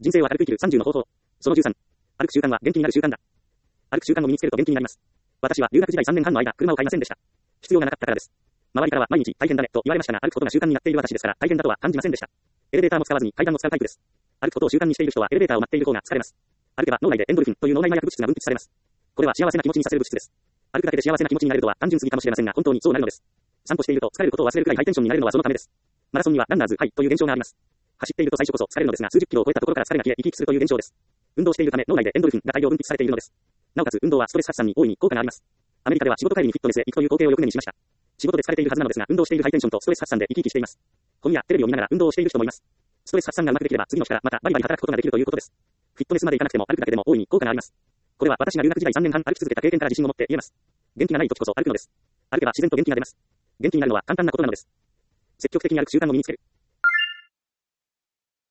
人生を明るく生きる30の方法。その13。歩く習慣は元気になる習慣だ。歩く習慣を身につけると元気になります。私は留学時代3年半の間、車を買いませんでした。必要がなかったからです。周りからは毎日大変だねと言われましたが、歩くことが習慣になっている私ですから大変だとは感じませんでした。エレベーターも使わずに階段も使うタイプです。歩くことを習慣にしている人はエレベーターを待っている方が疲れます。歩けば脳内でエンドルフィンという脳内麻薬物質が分泌されます。これは幸せな気持ちにさせる物質です。歩くだけで幸せな気持ちになれるとは単純すぎかもしれませんが、本当にそうなるのです。散歩していると疲れることを忘れるくらいハイテンションになれるのはそのためです。マラソンにはランナーズハイという現象があります。走っていると最初こそ疲れるのですが、数十キロを超えたところから疲れが消え生き生きするという現象です。運動しているため脳内でエンドルフィンが大量分泌されているのです。なおかつ運動はストレス発散に大いに効果があります。アメリカでは仕事帰りにフィットネスへ行くという光景をよく目にしました。仕事で疲れているはずなのですが、運動しているハイテンションとストレス発散で生き生きしています。本やテレビを見ながら運動をしている人もいます。ストレス発散がうまくできれば次の日からまたバリバリ働くことができるということです。フィットネスまで行かなくても歩くだけでも大いに効果があります。これは私が留学時代3年半歩き続けた経験から自信を持って言えます。元気がない時こそ歩くのです。歩けば自然と元気が出ます。元気になるのは簡単なことなのです。積極的に歩く習慣を身につける。